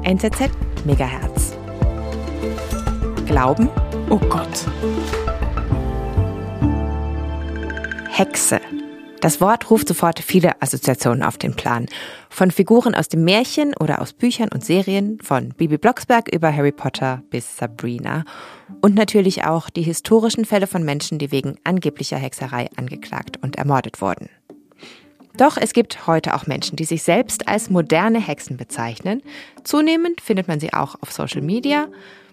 NZZ Megahertz. Glauben? Oh Gott. Hexe. Das Wort ruft sofort viele Assoziationen auf den Plan. Von Figuren aus dem Märchen oder aus Büchern und Serien, von Bibi Blocksberg über Harry Potter bis Sabrina. Und natürlich auch die historischen Fälle von Menschen, die wegen angeblicher Hexerei angeklagt und ermordet wurden. Doch es gibt heute auch Menschen, die sich selbst als moderne Hexen bezeichnen. Zunehmend findet man sie auch auf Social Media.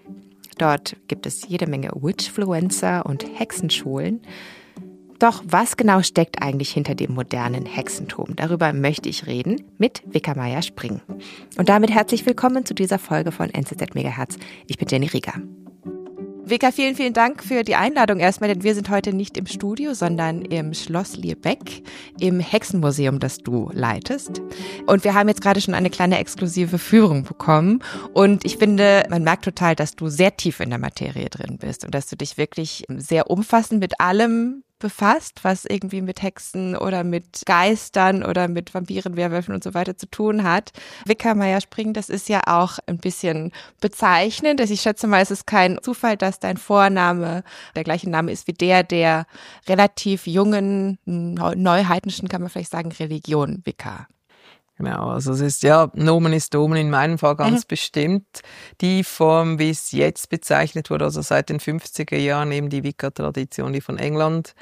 Dort gibt es jede Menge Witchfluencer und Hexenschulen. Doch was genau steckt eigentlich hinter dem modernen Hexentum? Darüber möchte ich reden mit Vika Mayer-Spring. Und damit herzlich willkommen zu dieser Folge von NZZ Megahertz. Ich bin Jenny Rieger. Vika, vielen, vielen Dank für die Einladung erstmal, denn wir sind heute nicht im Studio, sondern im Schloss Liebeck, im Hexenmuseum, das du leitest. Und wir haben jetzt gerade schon eine kleine exklusive Führung bekommen. Und ich finde, man merkt total, dass du sehr tief in der Materie drin bist und dass du dich wirklich sehr umfassend mit allem befasst, was irgendwie mit Hexen oder mit Geistern oder mit Vampiren, Werwölfen und so weiter zu tun hat. Vika Mayer-Spring, das ist ja auch ein bisschen bezeichnend. Ich schätze mal, es ist kein Zufall, dass dein Vorname der gleiche Name ist wie der relativ jungen, neuheidnischen, kann man vielleicht sagen, Religion, Wicca. Genau, also es ist ja, Nomen ist Omen, in meinem Fall ganz bestimmt die Form, wie es jetzt bezeichnet wurde, also seit den 50er Jahren eben die Wicca-Tradition, die von England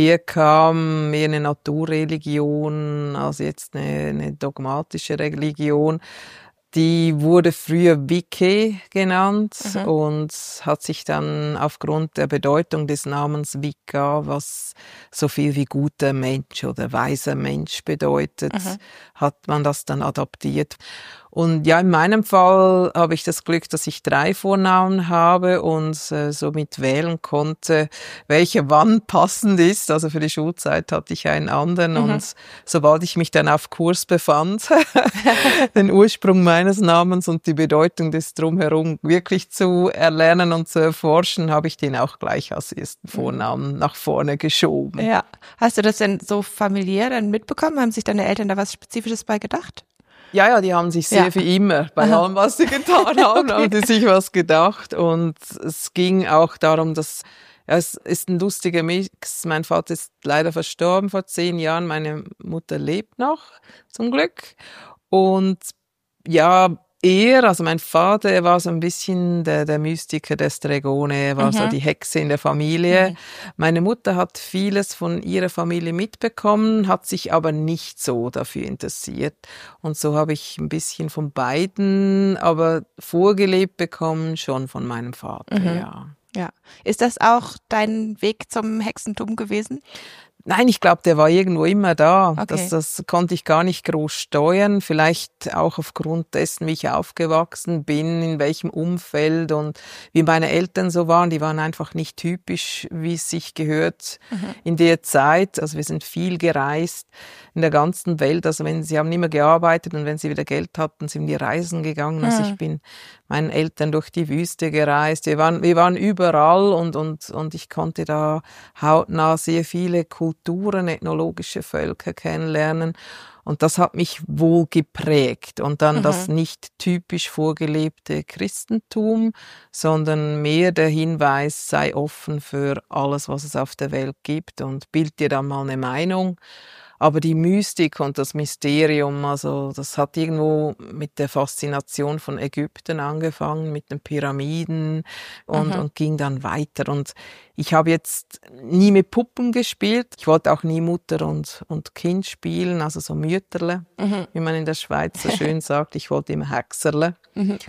herkam, mehr eine Naturreligion als jetzt eine dogmatische Religion. Die wurde früher Wicke genannt und hat sich dann aufgrund der Bedeutung des Namens Wicca, was so viel wie guter Mensch oder weiser Mensch bedeutet, hat man das dann adaptiert. Und ja, in meinem Fall habe ich das Glück, dass ich 3 Vornamen habe und somit wählen konnte, welcher wann passend ist. Also für die Schulzeit hatte ich einen anderen und sobald ich mich dann auf Kurs befand, den Ursprung meines Namens und die Bedeutung des Drumherum wirklich zu erlernen und zu erforschen, habe ich den auch gleich als ersten Vornamen nach vorne geschoben. Ja. Hast du das denn so familiär dann mitbekommen? Haben sich deine Eltern da was Spezifisches bei gedacht? Ja, die haben sich sehr wie immer, bei allem, was sie getan haben, haben die sich was gedacht. Und es ging auch darum, dass, ja, es ist ein lustiger Mix. Mein Vater ist leider verstorben vor 10 Jahren, meine Mutter lebt noch, zum Glück. Und ja, also mein Vater, er war so ein bisschen der Mystiker, der Stregone, er war so die Hexe in der Familie. Meine Mutter hat vieles von ihrer Familie mitbekommen, hat sich aber nicht so dafür interessiert. Und so habe ich ein bisschen von beiden, aber vorgelebt bekommen schon von meinem Vater, Ja. Ist das auch dein Weg zum Hexentum gewesen? Nein, ich glaube, der war irgendwo immer da. Okay. Das konnte ich gar nicht groß steuern. Vielleicht auch aufgrund dessen, wie ich aufgewachsen bin, in welchem Umfeld und wie meine Eltern so waren. Die waren einfach nicht typisch, wie es sich gehört in der Zeit. Also wir sind viel gereist in der ganzen Welt. Also sie haben immer gearbeitet und wenn sie wieder Geld hatten, sind die reisen gegangen. Also ich bin meinen Eltern durch die Wüste gereist. Wir waren überall und ich konnte da hautnah sehr viele Kulturen, ethnologische Völker kennenlernen. Und das hat mich wohl geprägt. Und dann das nicht typisch vorgelebte Christentum, sondern mehr der Hinweis, sei offen für alles, was es auf der Welt gibt und bild dir dann mal eine Meinung. Aber die Mystik und das Mysterium, also das hat irgendwo mit der Faszination von Ägypten angefangen, mit den Pyramiden und ging dann weiter. Und ich habe jetzt nie mit Puppen gespielt. Ich wollte auch nie Mutter und Kind spielen, also so Mütterle, wie man in der Schweiz so schön sagt. Ich wollte immer Hexerle. Und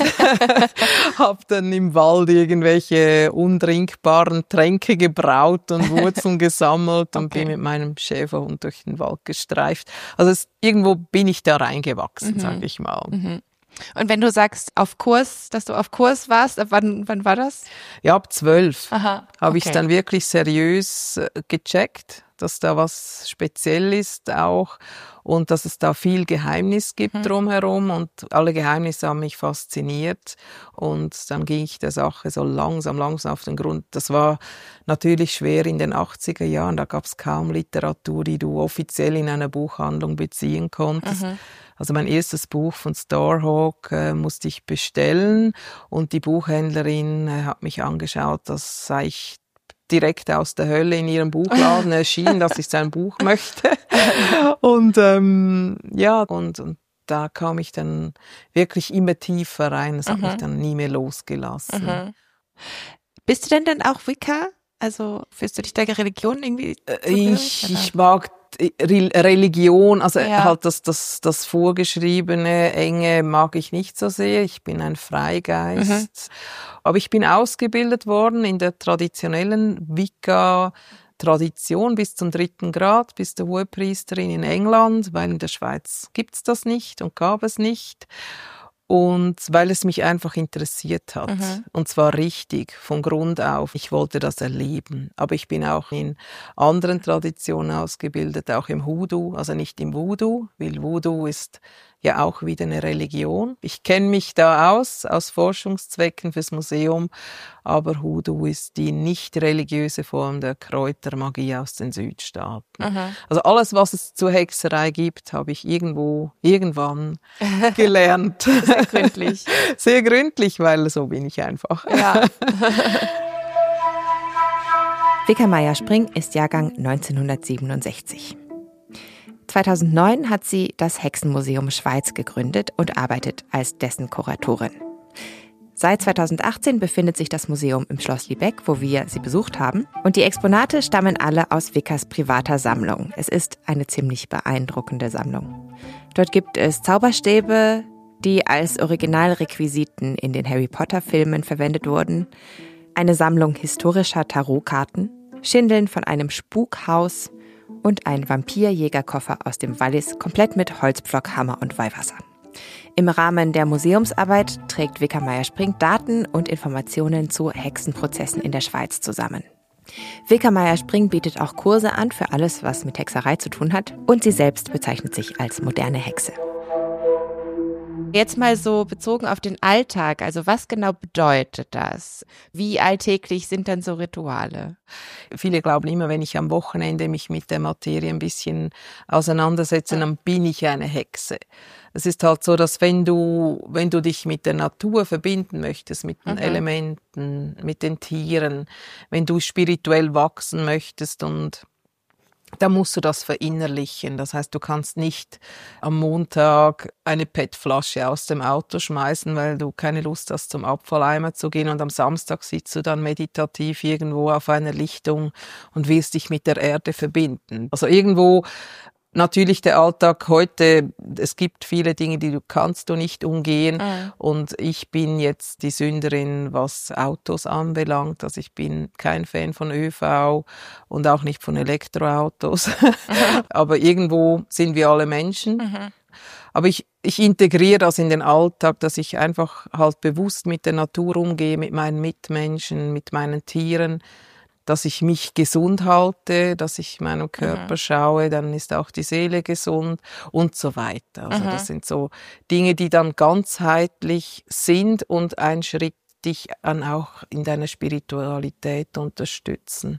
habe dann im Wald irgendwelche untrinkbaren Tränke gebraut und Wurzeln gesammelt und bin mit meinem Schäferhund durch den Wald gestreift. Also irgendwo bin ich da reingewachsen, sage ich mal. Und wenn du sagst, dass du auf Kurs warst, wann war das? Ja, ab 12 habe ich es dann wirklich seriös gecheckt, dass da was speziell ist auch und dass es da viel Geheimnis gibt drumherum und alle Geheimnisse haben mich fasziniert und dann ging ich der Sache so langsam auf den Grund. Das war natürlich schwer in den 80er Jahren, da gab es kaum Literatur, die du offiziell in einer Buchhandlung beziehen konntest. Also mein erstes Buch von Starhawk musste ich bestellen und die Buchhändlerin hat mich angeschaut, als sei ich direkt aus der Hölle in ihrem Buchladen erschienen, dass ich sein Buch möchte. Und und da kam ich dann wirklich immer tiefer rein. Es hat mich dann nie mehr losgelassen. Bist du denn dann auch Wicca? Also fühlst du dich der Religion irgendwie ich mag Religion, also halt das Vorgeschriebene, Enge mag ich nicht so sehr. Ich bin ein Freigeist. Aber ich bin ausgebildet worden in der traditionellen Wicca-Tradition bis zum 3. Grad, bis der Hohepriesterin in England, weil in der Schweiz gibt's das nicht und gab es nicht. Und weil es mich einfach interessiert hat. Und zwar richtig, von Grund auf. Ich wollte das erleben. Aber ich bin auch in anderen Traditionen ausgebildet, auch im Hoodoo, also nicht im Voodoo, weil Voodoo ist ja auch wieder eine Religion. Ich kenne mich da aus Forschungszwecken fürs Museum, aber Hoodoo ist die nicht religiöse Form der Kräutermagie aus den Südstaaten. Also alles, was es zur Hexerei gibt, habe ich irgendwann gelernt. Sehr gründlich. Sehr gründlich, weil so bin ich einfach. Ja. Wicca Meier-Spring ist Jahrgang 1967. 2009 hat sie das Hexenmuseum Schweiz gegründet und arbeitet als dessen Kuratorin. Seit 2018 befindet sich das Museum im Schloss Liebeck, wo wir sie besucht haben. Und die Exponate stammen alle aus Wiccas privater Sammlung. Es ist eine ziemlich beeindruckende Sammlung. Dort gibt es Zauberstäbe, die als Originalrequisiten in den Harry-Potter-Filmen verwendet wurden, eine Sammlung historischer Tarotkarten, Schindeln von einem Spukhaus und ein Vampirjägerkoffer aus dem Wallis, komplett mit Holzpflock, Hammer und Weihwasser. Im Rahmen der Museumsarbeit trägt Wicca Meier-Spring Daten und Informationen zu Hexenprozessen in der Schweiz zusammen. Wicca Meier-Spring bietet auch Kurse an für alles, was mit Hexerei zu tun hat, und sie selbst bezeichnet sich als moderne Hexe. Jetzt mal so bezogen auf den Alltag, also was genau bedeutet das? Wie alltäglich sind dann so Rituale? Viele glauben immer, wenn ich am Wochenende mich mit der Materie ein bisschen auseinandersetze, dann bin ich eine Hexe. Es ist halt so, dass wenn du dich mit der Natur verbinden möchtest, mit den Elementen, mit den Tieren, wenn du spirituell wachsen möchtest, und da musst du das verinnerlichen. Das heißt, du kannst nicht am Montag eine PET-Flasche aus dem Auto schmeißen, weil du keine Lust hast, zum Abfalleimer zu gehen, und am Samstag sitzt du dann meditativ irgendwo auf einer Lichtung und willst dich mit der Erde verbinden. Also irgendwo natürlich der Alltag heute, es gibt viele Dinge, die kannst du nicht umgehen. Und ich bin jetzt die Sünderin, was Autos anbelangt. Also ich bin kein Fan von ÖV und auch nicht von Elektroautos. Aber irgendwo sind wir alle Menschen. Aber ich integriere das in den Alltag, dass ich einfach halt bewusst mit der Natur umgehe, mit meinen Mitmenschen, mit meinen Tieren, dass ich mich gesund halte, dass ich meinem Körper schaue, dann ist auch die Seele gesund und so weiter. Also das sind so Dinge, die dann ganzheitlich sind und einen Schritt dich dann auch in deiner Spiritualität unterstützen.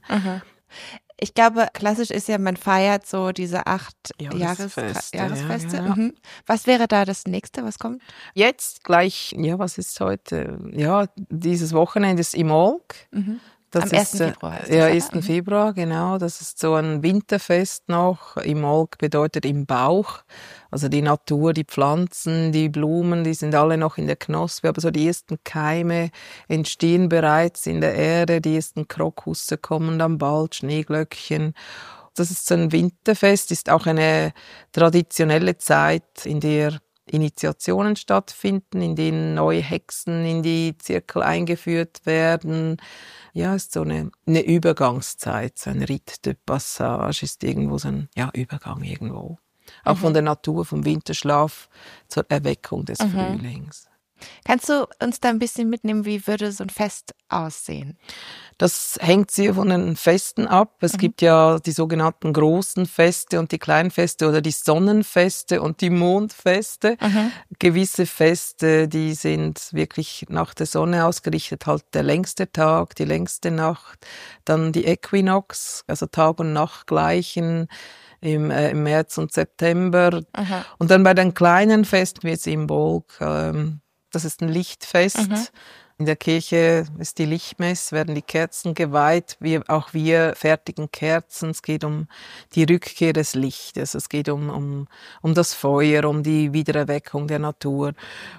Ich glaube, klassisch ist ja, man feiert so diese 8 Jahresfeste. Ja. Was wäre da das nächste, was kommt? Jetzt gleich, was ist heute? Ja, dieses Wochenende ist Imolc. Das am 1. Februar. Ja, 1. Februar, genau. Das ist so ein Winterfest noch. Imolc bedeutet im Bauch. Also die Natur, die Pflanzen, die Blumen, die sind alle noch in der Knospe. Aber so die ersten Keime entstehen bereits in der Erde. Die ersten Krokusse kommen dann bald, Schneeglöckchen. Das ist so ein Winterfest, ist auch eine traditionelle Zeit, in der Initiationen stattfinden, in denen neue Hexen in die Zirkel eingeführt werden. Ja, ist so eine Übergangszeit, so ein Rite de Passage ist irgendwo so ein Übergang irgendwo. Auch von der Natur, vom Winterschlaf zur Erweckung des Frühlings. Kannst du uns da ein bisschen mitnehmen, wie würde so ein Fest aussehen? Das hängt sehr von den Festen ab. Es gibt ja die sogenannten großen Feste und die kleinen Feste oder die Sonnenfeste und die Mondfeste. Gewisse Feste, die sind wirklich nach der Sonne ausgerichtet, halt der längste Tag, die längste Nacht, dann die Äquinox, also Tag- und Nachtgleichen im März und September. Und dann bei den kleinen Festen, wie jetzt im Bolg, das ist ein Lichtfest. In der Kirche ist die Lichtmesse, werden die Kerzen geweiht. Auch wir fertigen Kerzen. Es geht um die Rückkehr des Lichtes. Es geht um das Feuer, um die Wiedererweckung der Natur.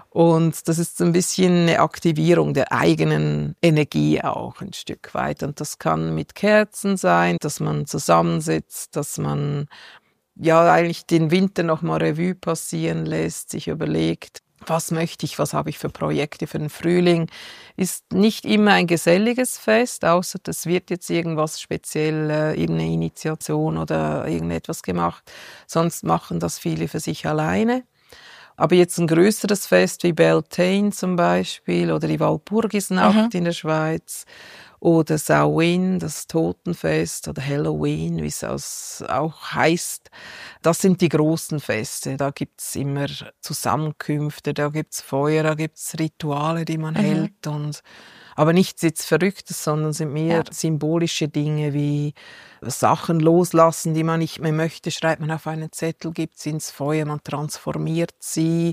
Und das ist ein bisschen eine Aktivierung der eigenen Energie auch ein Stück weit. Und das kann mit Kerzen sein, dass man zusammensitzt, dass man ja eigentlich den Winter nochmal Revue passieren lässt, sich überlegt, was möchte ich, was habe ich für Projekte für den Frühling. Ist nicht immer ein geselliges Fest, außer das wird jetzt irgendwas speziell, irgendeine Initiation oder irgendetwas gemacht. Sonst machen das viele für sich alleine. Aber jetzt ein größeres Fest wie Beltane zum Beispiel oder die Walpurgisnacht in der Schweiz oder Samhain, das Totenfest oder Halloween, wie es auch heißt. Das sind die großen Feste. Da gibt's immer Zusammenkünfte, da gibt's Feuer, da gibt's Rituale, die man hält. Aber nichts jetzt Verrücktes, sondern sind mehr symbolische Dinge wie Sachen loslassen, die man nicht mehr möchte, schreibt man auf einen Zettel, gibt sie ins Feuer, man transformiert sie.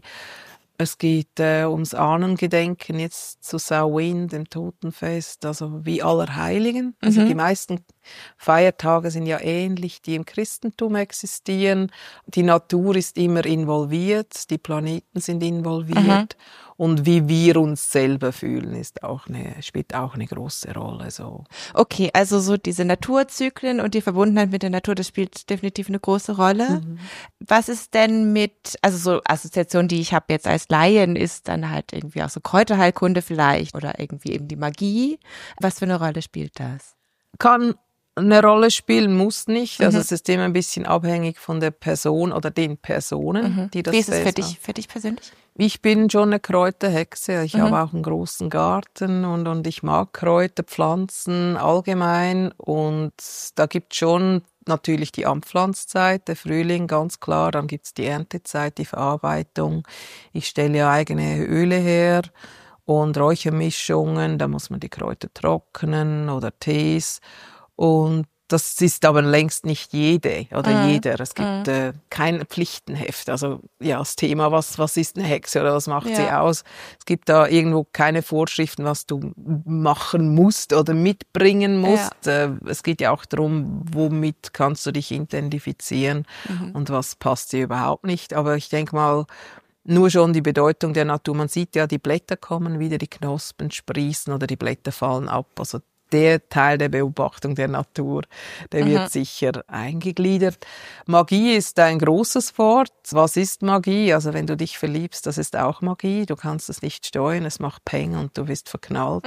Es geht ums Ahnengedenken jetzt zu Samhain, dem Totenfest, also wie Allerheiligen. Also die meisten Feiertage sind ja ähnlich, die im Christentum existieren. Die Natur ist immer involviert, die Planeten sind involviert. Und wie wir uns selber fühlen, spielt auch eine große Rolle. So. Okay, also so diese Naturzyklen und die Verbundenheit mit der Natur, das spielt definitiv eine große Rolle. Was ist denn also so Assoziation, die ich habe jetzt als Laien, ist dann halt irgendwie auch so Kräuterheilkunde vielleicht oder irgendwie eben die Magie. Was für eine Rolle spielt das? Kann eine Rolle spielen, muss nicht. Also es ist immer ein bisschen abhängig von der Person oder den Personen, die das Wie ist es Fest für dich persönlich? Ich bin schon eine Kräuterhexe. Ich habe auch einen großen Garten und ich mag Kräuter, Pflanzen allgemein. Und da gibt schon natürlich die Anpflanzzeit, der Frühling, ganz klar. Dann gibt's die Erntezeit, die Verarbeitung. Ich stelle ja eigene Öle her und Räuchermischungen. Da muss man die Kräuter trocknen oder Tees. Und das ist aber längst nicht jede oder jeder. Es gibt kein Pflichtenheft. Also ja, das Thema, was ist eine Hexe oder was macht sie aus? Es gibt da irgendwo keine Vorschriften, was du machen musst oder mitbringen musst. Es geht ja auch darum, womit kannst du dich identifizieren und was passt dir überhaupt nicht. Aber ich denke mal, nur schon die Bedeutung der Natur. Man sieht ja, die Blätter kommen wieder, die Knospen sprießen oder die Blätter fallen ab. Also der Teil der Beobachtung der Natur, der wird sicher eingegliedert. Magie ist ein großes Wort. Was ist Magie? Also wenn du dich verliebst, das ist auch Magie. Du kannst es nicht steuern, es macht Peng und du bist verknallt.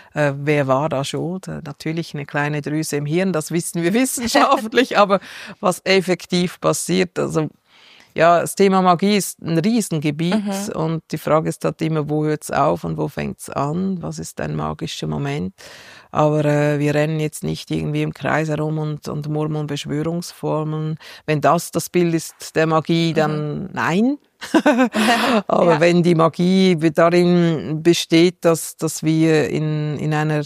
Wer war da schuld? Natürlich eine kleine Drüse im Hirn, das wissen wir wissenschaftlich, aber was effektiv passiert, also ja, das Thema Magie ist ein Riesengebiet und die Frage ist halt immer, wo hört's auf und wo fängt's an? Was ist ein magischer Moment? Aber wir rennen jetzt nicht irgendwie im Kreis herum und murmeln Beschwörungsformeln. Wenn das Bild ist der Magie, dann nein. Aber wenn die Magie darin besteht, dass wir in einer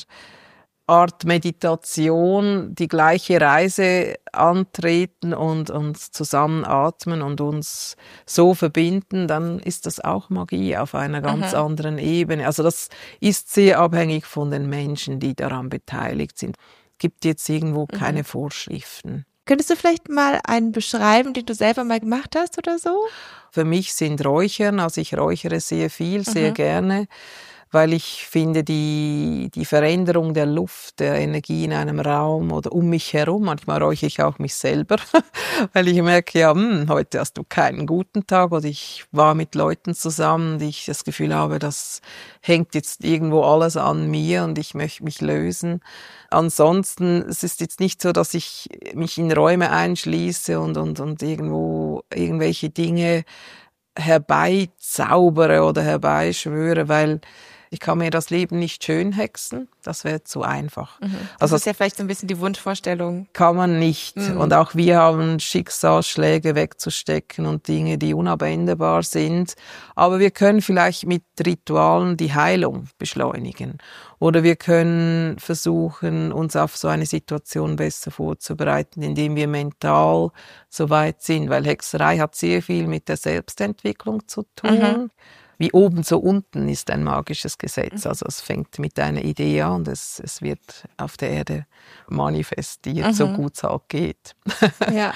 Art Meditation die gleiche Reise antreten und zusammen atmen und uns so verbinden, dann ist das auch Magie auf einer ganz anderen Ebene. Also das ist sehr abhängig von den Menschen, die daran beteiligt sind. Es gibt jetzt irgendwo keine Vorschriften. Könntest du vielleicht mal einen beschreiben, den du selber mal gemacht hast oder so? Für mich sind Räuchern, also ich räuchere sehr viel, sehr gerne, weil ich finde, die Veränderung der Luft, der Energie in einem Raum oder um mich herum, manchmal räuchere ich auch mich selber, weil ich merke, ja, heute hast du keinen guten Tag oder ich war mit Leuten zusammen, die ich das Gefühl habe, das hängt jetzt irgendwo alles an mir und ich möchte mich lösen. Ansonsten, es ist jetzt nicht so, dass ich mich in Räume einschließe und irgendwo irgendwelche Dinge herbeizaubere oder herbeischwöre, weil ich kann mir das Leben nicht schön hexen, das wäre zu einfach. Das ist ja vielleicht so ein bisschen die Wunschvorstellung. Kann man nicht. Und auch wir haben Schicksalsschläge wegzustecken und Dinge, die unabänderbar sind. Aber wir können vielleicht mit Ritualen die Heilung beschleunigen. Oder wir können versuchen, uns auf so eine Situation besser vorzubereiten, indem wir mental so weit sind. Weil Hexerei hat sehr viel mit der Selbstentwicklung zu tun. Wie oben, so unten ist ein magisches Gesetz. Also es fängt mit einer Idee an und es wird auf der Erde manifestiert, so gut es halt geht. Ja.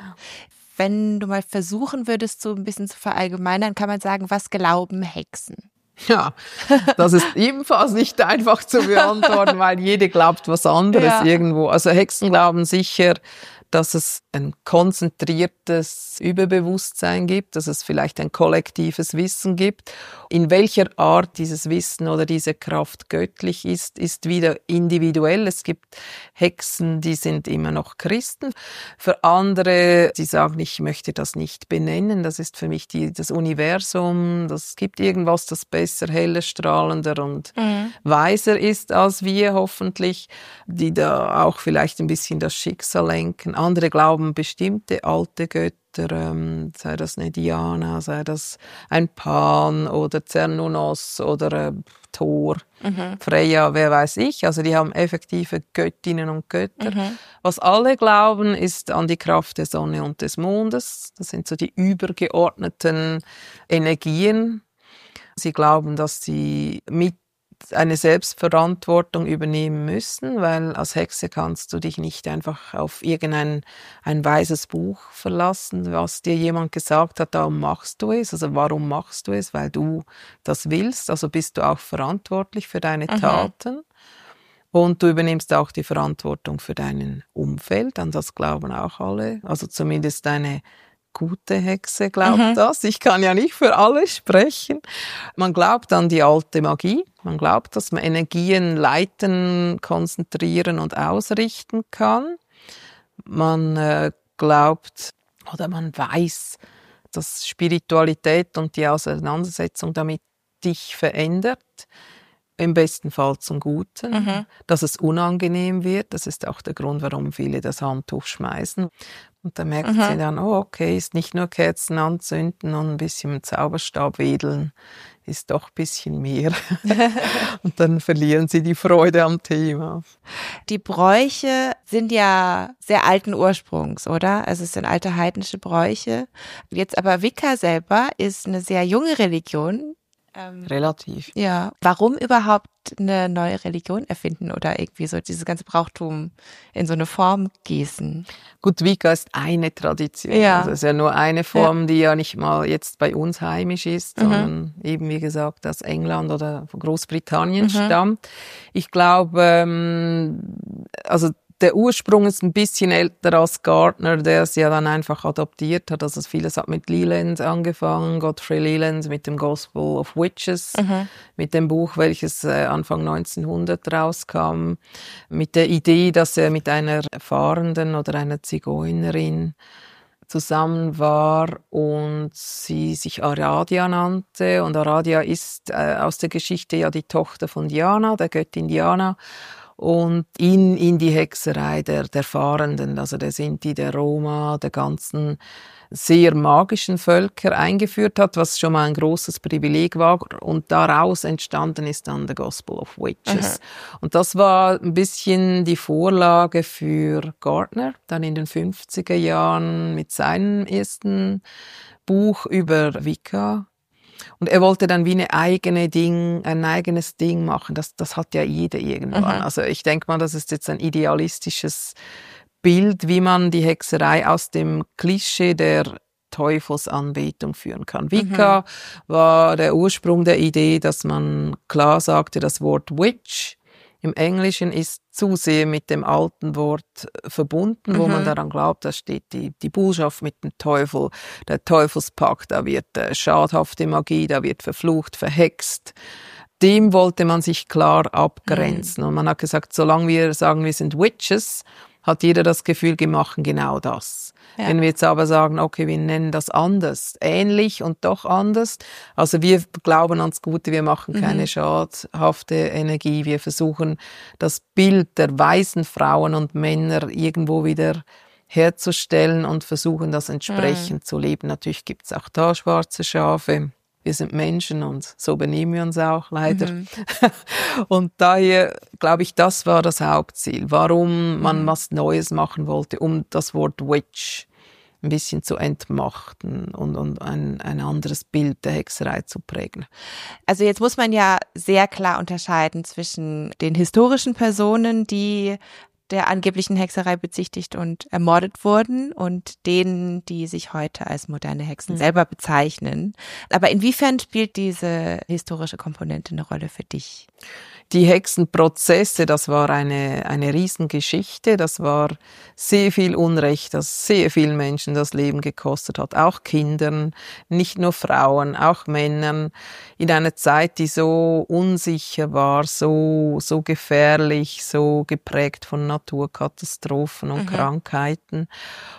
Wenn du mal versuchen würdest, so ein bisschen zu verallgemeinern, kann man sagen, was glauben Hexen? Ja, das ist ebenfalls nicht einfach zu beantworten, weil jede glaubt was anderes irgendwo. Also Hexen glauben sicher, dass es ein konzentriertes Überbewusstsein gibt, dass es vielleicht ein kollektives Wissen gibt. In welcher Art dieses Wissen oder diese Kraft göttlich ist wieder individuell. Es gibt Hexen, die sind immer noch Christen. Für andere, die sagen, ich möchte das nicht benennen, das ist für mich das Universum, das gibt irgendwas, das besser, heller, strahlender und weiser ist als wir hoffentlich, die da auch vielleicht ein bisschen das Schicksal lenken. Andere glauben bestimmte alte Götter, sei das eine Diana, sei das ein Pan oder Cernunnos oder Thor, Freya, wer weiß ich. Also die haben effektive Göttinnen und Götter. Was alle glauben, ist an die Kraft der Sonne und des Mondes. Das sind so die übergeordneten Energien. Sie glauben, dass sie mit eine Selbstverantwortung übernehmen müssen, weil als Hexe kannst du dich nicht einfach auf ein weises Buch verlassen, was dir jemand gesagt hat, darum machst du es. Also warum machst du es? Weil du das willst. Also bist du auch verantwortlich für deine Taten. Und du übernimmst auch die Verantwortung für dein Umfeld. An das glauben auch alle. Also zumindest eine gute Hexe glaubt das. Ich kann ja nicht für alle sprechen. Man glaubt an die alte Magie. Man glaubt, dass man Energien leiten, konzentrieren und ausrichten kann. Man glaubt oder man weiß, dass Spiritualität und die Auseinandersetzung damit dich verändert. Im besten Fall zum Guten, dass es unangenehm wird. Das ist auch der Grund, warum viele das Handtuch schmeißen. Und dann merkt sie dann, oh okay, ist nicht nur Kerzen anzünden und ein bisschen mit Zauberstab wedeln, ist doch ein bisschen mehr. Und dann verlieren sie die Freude am Thema. Die Bräuche sind ja sehr alten Ursprungs, oder? Also es sind alte heidnische Bräuche. Jetzt aber Wicca selber ist eine sehr junge Religion. Relativ. Ja. Warum überhaupt eine neue Religion erfinden oder irgendwie so dieses ganze Brauchtum in so eine Form gießen? Gut, Wicca ist eine Tradition. Ja. Also es ist ja nur eine Form, die ja nicht mal jetzt bei uns heimisch ist, sondern eben, wie gesagt, aus England oder von Großbritannien stammt. Ich glaube, also der Ursprung ist ein bisschen älter als Gardner, der es ja dann einfach adaptiert hat. Also vieles hat mit Leland angefangen, Godfrey Leland mit dem Gospel of Witches, mit dem Buch, welches Anfang 1900 rauskam, mit der Idee, dass er mit einer Fahrenden oder einer Zigeunerin zusammen war und sie sich Aradia nannte. Und Aradia ist aus der Geschichte ja die Tochter von Diana, der Göttin Diana. Und ihn in die Hexerei der Fahrenden, also der Sinti, der Roma, der ganzen sehr magischen Völker eingeführt hat, was schon mal ein großes Privileg war. Und daraus entstanden ist dann der Gospel of Witches. Und das war ein bisschen die Vorlage für Gardner, dann in den 50er Jahren mit seinem ersten Buch über Wicca. Und er wollte dann wie ein eigenes Ding machen. Das hat ja jeder irgendwann. Also ich denke mal, das ist jetzt ein idealistisches Bild, wie man die Hexerei aus dem Klischee der Teufelsanbetung führen kann. Wicca war der Ursprung der Idee, dass man klar sagte, das Wort Witch im Englischen ist zu sehr mit dem alten Wort verbunden, wo man daran glaubt, da steht die Bullschaft mit dem Teufel, der Teufelspakt, da wird schadhafte Magie, da wird verflucht, verhext. Dem wollte man sich klar abgrenzen. Und man hat gesagt, solange wir sagen, wir sind Witches, hat jeder das Gefühl, wir machen genau das. Ja. Wenn wir jetzt aber sagen, okay, wir nennen das anders, ähnlich und doch anders, also wir glauben ans Gute, wir machen keine schadhafte Energie, wir versuchen das Bild der weisen Frauen und Männer irgendwo wieder herzustellen und versuchen das entsprechend zu leben. Natürlich gibt's auch da schwarze Schafe. Wir sind Menschen und so benehmen wir uns auch leider. Und daher, glaube ich, das war das Hauptziel. Warum man was Neues machen wollte, um das Wort Witch ein bisschen zu entmachten und ein anderes Bild der Hexerei zu prägen. Also jetzt muss man ja sehr klar unterscheiden zwischen den historischen Personen, die der angeblichen Hexerei bezichtigt und ermordet wurden und denen, die sich heute als moderne Hexen selber bezeichnen. Aber inwiefern spielt diese historische Komponente eine Rolle für dich? Die Hexenprozesse, das war eine Riesengeschichte, das war sehr viel Unrecht, das sehr vielen Menschen das Leben gekostet hat, auch Kindern, nicht nur Frauen, auch Männern, in einer Zeit, die so unsicher war, so gefährlich, so geprägt von Naturkatastrophen und Krankheiten.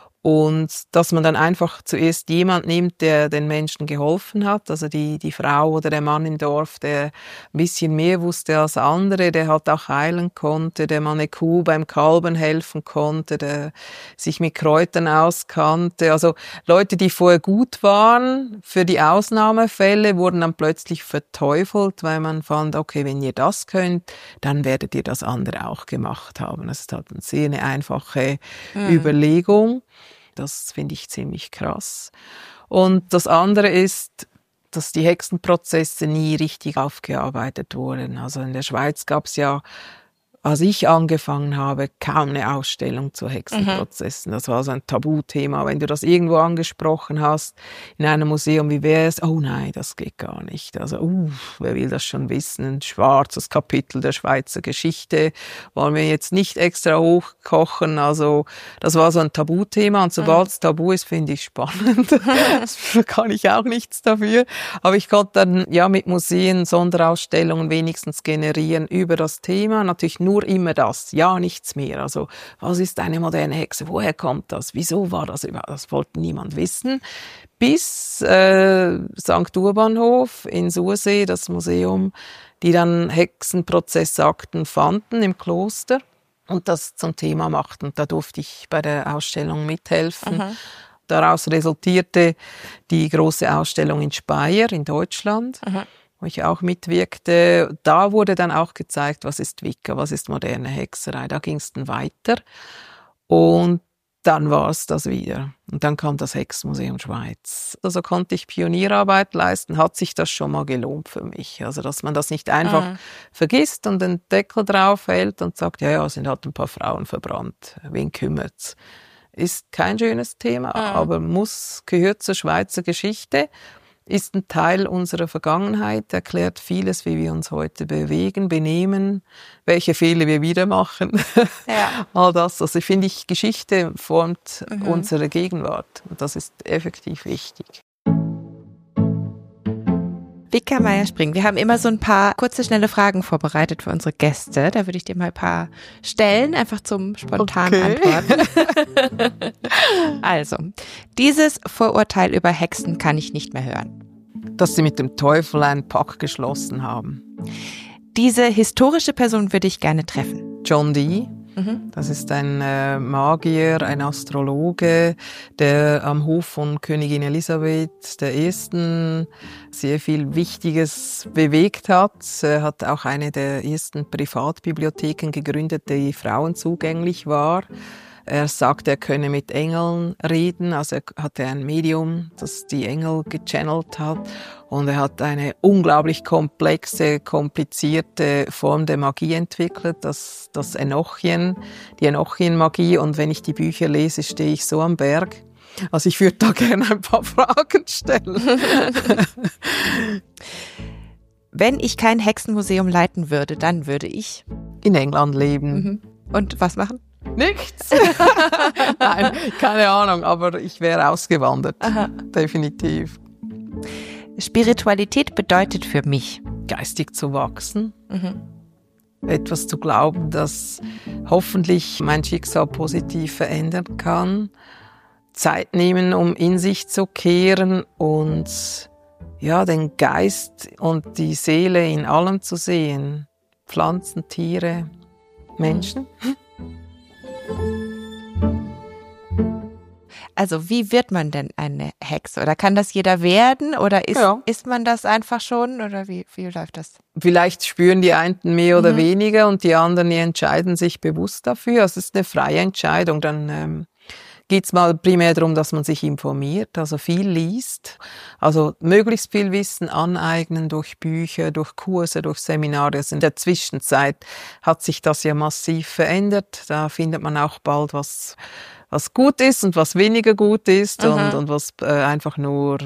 Und dass man dann einfach zuerst jemand nimmt, der den Menschen geholfen hat, also die Frau oder der Mann im Dorf, der ein bisschen mehr wusste als andere, der halt auch heilen konnte, der mal eine Kuh beim Kalben helfen konnte, der sich mit Kräutern auskannte. Also Leute, die vorher gut waren, für die Ausnahmefälle wurden dann plötzlich verteufelt, weil man fand, okay, wenn ihr das könnt, dann werdet ihr das andere auch gemacht haben. Das ist halt eine einfache Überlegung. Das finde ich ziemlich krass. Und das andere ist, dass die Hexenprozesse nie richtig aufgearbeitet wurden. Also in der Schweiz gab es ja, als ich angefangen habe, kaum eine Ausstellung zu Hexenprozessen. Das war so ein Tabuthema. Wenn du das irgendwo angesprochen hast, in einem Museum, wie wäre es? Oh nein, das geht gar nicht. Also, wer will das schon wissen? Ein schwarzes Kapitel der Schweizer Geschichte. Wollen wir jetzt nicht extra hochkochen. Also, das war so ein Tabuthema. Und sobald es tabu ist, finde ich spannend. Da kann ich auch nichts dafür. Aber ich konnte dann, ja, mit Museen Sonderausstellungen wenigstens generieren über das Thema. Natürlich nur immer das, ja, nichts mehr. Also, was ist eine moderne Hexe? Woher kommt das? Wieso war das überhaupt? Das wollte niemand wissen. Bis St. Urbanhof in Sursee, das Museum, die dann Hexenprozessakten fanden im Kloster und das zum Thema machten. Da durfte ich bei der Ausstellung mithelfen. Daraus resultierte die große Ausstellung in Speyer in Deutschland, wo ich auch mitwirkte. Da wurde dann auch gezeigt, was ist Wicca, was ist moderne Hexerei. Da ging es dann weiter und dann war es das wieder. Und dann kam das Hexenmuseum Schweiz. Also konnte ich Pionierarbeit leisten, hat sich das schon mal gelohnt für mich. Also dass man das nicht einfach vergisst und den Deckel drauf hält und sagt, ja, sind halt ein paar Frauen verbrannt, wen kümmert's? Ist kein schönes Thema, aber gehört zur Schweizer Geschichte. Ist ein Teil unserer Vergangenheit, erklärt vieles, wie wir uns heute bewegen, benehmen, welche Fehler wir wieder machen. Ja. All das. Also ich finde, Geschichte formt unsere Gegenwart. Und das ist effektiv wichtig. Wicca Meier-Spring, wir haben immer so ein paar kurze, schnelle Fragen vorbereitet für unsere Gäste. Da würde ich dir mal ein paar stellen, einfach zum spontanen Antworten. Also, dieses Vorurteil über Hexen kann ich nicht mehr hören. Dass sie mit dem Teufel einen Pakt geschlossen haben. Diese historische Person würde ich gerne treffen. John Dee. Das ist ein Magier, ein Astrologe, der am Hof von Königin Elisabeth I. sehr viel Wichtiges bewegt hat. Er hat auch eine der ersten Privatbibliotheken gegründet, die Frauen zugänglich war. Er sagt, er könne mit Engeln reden, also er hatte ein Medium, das die Engel gechannelt hat. Und er hat eine unglaublich komplexe, komplizierte Form der Magie entwickelt, das Enochien, die Enochien-Magie. Und wenn ich die Bücher lese, stehe ich so am Berg. Also ich würde da gerne ein paar Fragen stellen. Wenn ich kein Hexenmuseum leiten würde, dann würde ich in England leben. Und was machen? Nichts. Nein, keine Ahnung, aber ich wäre ausgewandert. Definitiv. Spiritualität bedeutet für mich, geistig zu wachsen, etwas zu glauben, das hoffentlich mein Schicksal positiv verändern kann. Zeit nehmen, um in sich zu kehren und ja, den Geist und die Seele in allem zu sehen. Pflanzen, Tiere, Menschen. Also wie wird man denn eine Hexe? Oder kann das jeder werden? Oder ist man das einfach schon? Oder wie läuft das? Vielleicht spüren die einen mehr oder weniger und die anderen, die entscheiden sich bewusst dafür. Also es ist eine freie Entscheidung. Dann geht's mal primär darum, dass man sich informiert, also viel liest. Also möglichst viel Wissen aneignen durch Bücher, durch Kurse, durch Seminare. Also in der Zwischenzeit hat sich das ja massiv verändert. Da findet man auch bald was gut ist und was weniger gut ist und was einfach nur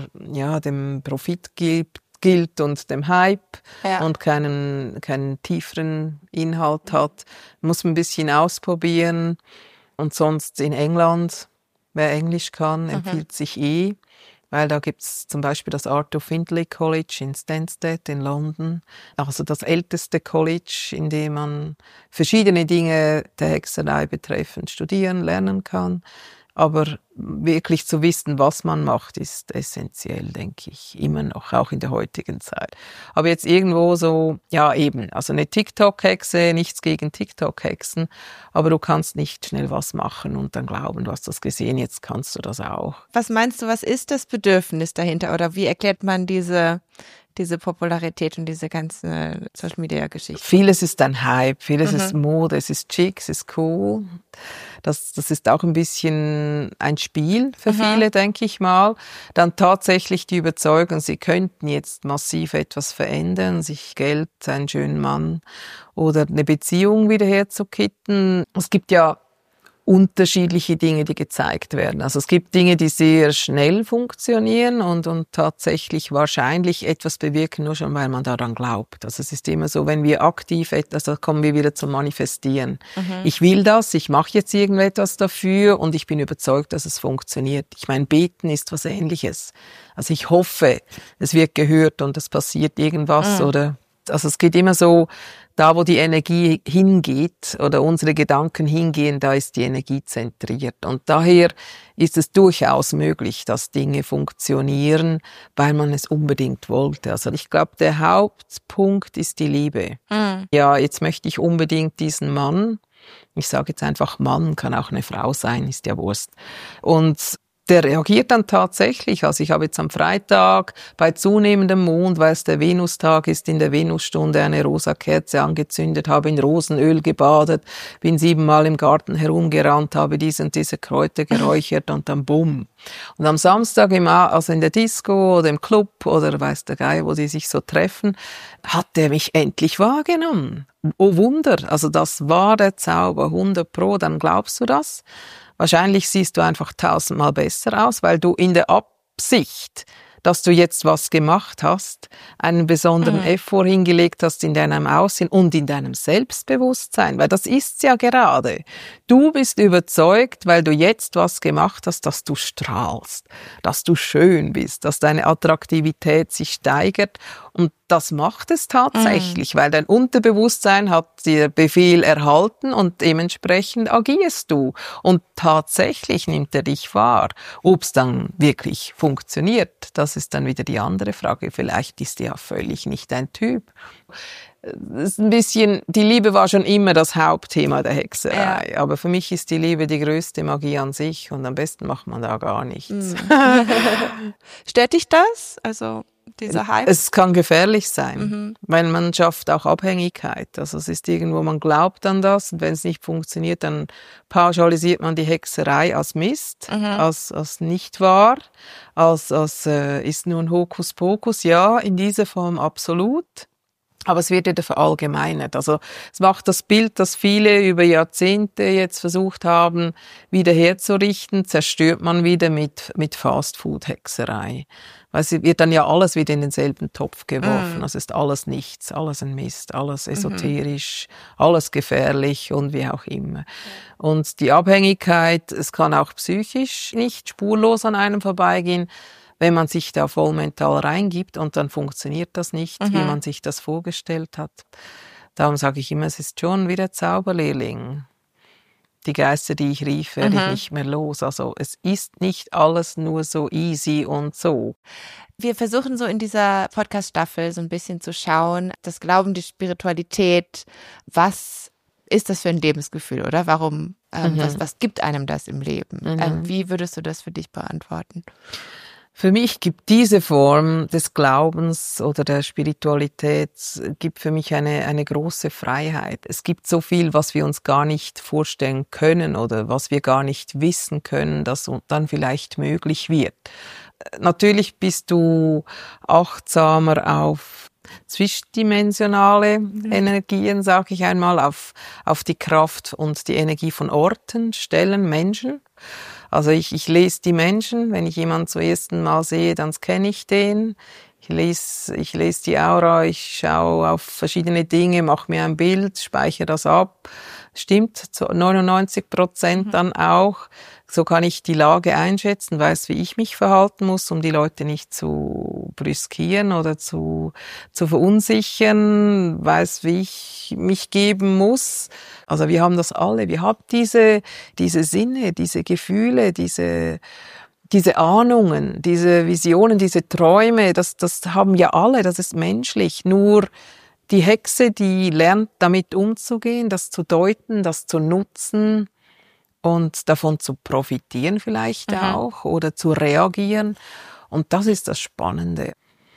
dem Profit gilt und dem Hype und keinen tieferen Inhalt hat. Muss man ein bisschen ausprobieren. Und sonst in England, wer Englisch kann, empfiehlt sich weil da gibt's zum Beispiel das Arthur Findlay College in Stansted in London. Also das älteste College, in dem man verschiedene Dinge der Hexerei betreffend studieren, lernen kann. Aber wirklich zu wissen, was man macht, ist essentiell, denke ich, immer noch, auch in der heutigen Zeit. Aber jetzt irgendwo so, also eine TikTok-Hexe, nichts gegen TikTok-Hexen, aber du kannst nicht schnell was machen und dann glauben, du hast das gesehen, jetzt kannst du das auch. Was meinst du, was ist das Bedürfnis dahinter oder wie erklärt man diese Popularität und diese ganze Social-Media-Geschichte? Vieles ist ein Hype, vieles ist Mode, es ist schick, es ist cool. Das ist auch ein bisschen ein Spiel für viele, denke ich mal. Dann tatsächlich die Überzeugung, sie könnten jetzt massiv etwas verändern, sich Geld, einen schönen Mann oder eine Beziehung wiederherzukitten. Es gibt ja unterschiedliche Dinge, die gezeigt werden. Also es gibt Dinge, die sehr schnell funktionieren und tatsächlich wahrscheinlich etwas bewirken, nur schon weil man daran glaubt. Also es ist immer so, wenn wir aktiv etwas, da kommen wir wieder zum Manifestieren. Ich will das, ich mache jetzt irgendetwas dafür und ich bin überzeugt, dass es funktioniert. Ich meine, Beten ist was Ähnliches. Also ich hoffe, es wird gehört und es passiert irgendwas oder also es geht immer so, da wo die Energie hingeht oder unsere Gedanken hingehen, da ist die Energie zentriert. Und daher ist es durchaus möglich, dass Dinge funktionieren, weil man es unbedingt wollte. Also ich glaube, der Hauptpunkt ist die Liebe. Ja, jetzt möchte ich unbedingt diesen Mann. Ich sage jetzt einfach Mann, kann auch eine Frau sein, ist ja Wurst. Und der reagiert dann tatsächlich. Also ich habe jetzt am Freitag bei zunehmendem Mond, weil es der Venustag ist, in der Venusstunde eine rosa Kerze angezündet, habe in Rosenöl gebadet, bin 7-mal im Garten herumgerannt, habe diese und diese Kräuter geräuchert und dann bumm. Und am Samstag also in der Disco oder im Club oder weiß der Geier, wo die sich so treffen, hat er mich endlich wahrgenommen. Oh Wunder, also das war der Zauber, 100%, dann glaubst du das? Wahrscheinlich siehst du einfach 1000-mal besser aus, weil du in der Absicht, dass du jetzt was gemacht hast, einen besonderen Effort hingelegt hast in deinem Aussehen und in deinem Selbstbewusstsein, weil das ist's ja gerade. Du bist überzeugt, weil du jetzt was gemacht hast, dass du strahlst, dass du schön bist, dass deine Attraktivität sich steigert und das macht es tatsächlich, weil dein Unterbewusstsein hat dir Befehl erhalten und dementsprechend agierst du. Und tatsächlich nimmt er dich wahr. Ob es dann wirklich funktioniert, das ist dann wieder die andere Frage. Vielleicht ist er ja völlig nicht dein Typ. Das ist ein bisschen, die Liebe war schon immer das Hauptthema der Hexerei. Ja. Aber für mich ist die Liebe die größte Magie an sich und am besten macht man da gar nichts. Stört dich das? Also dieser Hype? Es kann gefährlich sein, weil man schafft auch Abhängigkeit. Also es ist irgendwo, man glaubt an das und wenn es nicht funktioniert, dann pauschalisiert man die Hexerei als Mist, als nicht wahr, als ist nur ein Hokuspokus. Ja, in dieser Form absolut. Aber es wird wieder verallgemeinert. Also es macht das Bild, das viele über Jahrzehnte jetzt versucht haben, wieder herzurichten, zerstört man wieder mit Fast-Food-Hexerei. Weil es wird dann ja alles wieder in denselben Topf geworfen. Also ist alles nichts, alles ein Mist, alles esoterisch, alles gefährlich und wie auch immer. Und die Abhängigkeit, es kann auch psychisch nicht spurlos an einem vorbeigehen, wenn man sich da voll mental reingibt und dann funktioniert das nicht, wie man sich das vorgestellt hat. Darum sage ich immer, es ist schon wie der Zauberlehrling. Die Geister, die ich rief, werde ich nicht mehr los. Also es ist nicht alles nur so easy und so. Wir versuchen so in dieser Podcast-Staffel so ein bisschen zu schauen, das Glauben, die Spiritualität, was ist das für ein Lebensgefühl, oder? Warum, was gibt einem das im Leben? Wie würdest du das für dich beantworten? Für mich gibt diese Form des Glaubens oder der Spiritualität gibt für mich eine große Freiheit. Es gibt so viel, was wir uns gar nicht vorstellen können oder was wir gar nicht wissen können, das dann vielleicht möglich wird. Natürlich bist du achtsamer auf zwischendimensionale Energien, sage ich einmal, auf die Kraft und die Energie von Orten, Stellen, Menschen. Also ich lese die Menschen, wenn ich jemanden zum ersten Mal sehe, dann kenne ich den. Ich lese die Aura, ich schaue auf verschiedene Dinge, mache mir ein Bild, speichere das ab. Stimmt zu 99% dann auch. So kann ich die Lage einschätzen, weiß, wie ich mich verhalten muss, um die Leute nicht zu brüskieren oder zu verunsichern, weiß, wie ich mich geben muss. Also wir haben das alle. Wir haben diese Sinne, diese Gefühle, diese Ahnungen, diese Visionen, diese Träume, das haben ja alle, das ist menschlich. Nur die Hexe, die lernt damit umzugehen, das zu deuten, das zu nutzen und davon zu profitieren vielleicht auch oder zu reagieren. Und das ist das Spannende.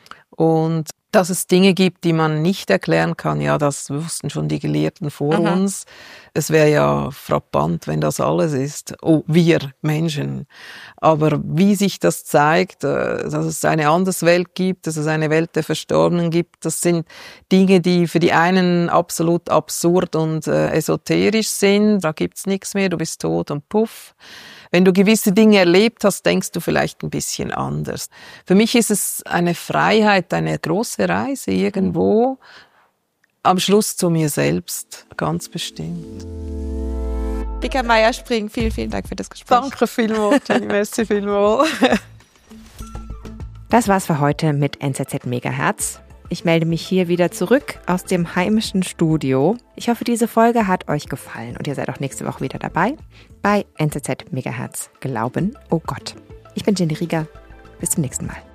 Und dass es Dinge gibt, die man nicht erklären kann, ja, das wussten schon die Gelehrten vor uns. Es wäre ja frappant, wenn das alles ist. Oh, wir Menschen. Aber wie sich das zeigt, dass es eine Anderswelt gibt, dass es eine Welt der Verstorbenen gibt, das sind Dinge, die für die einen absolut absurd und esoterisch sind. Da gibt's nichts mehr, du bist tot und puff. Wenn du gewisse Dinge erlebt hast, denkst du vielleicht ein bisschen anders. Für mich ist es eine Freiheit, eine große Reise irgendwo, am Schluss zu mir selbst, ganz bestimmt. Vika Meier-Spring, vielen, vielen Dank für das Gespräch. Danke vielmals, Jenny, merci vielmals. Das war's für heute mit NZZ Megahertz. Ich melde mich hier wieder zurück aus dem heimischen Studio. Ich hoffe, diese Folge hat euch gefallen und ihr seid auch nächste Woche wieder dabei bei NZZ Megahertz Glauben, oh Gott. Ich bin Jenny Rieger. Bis zum nächsten Mal.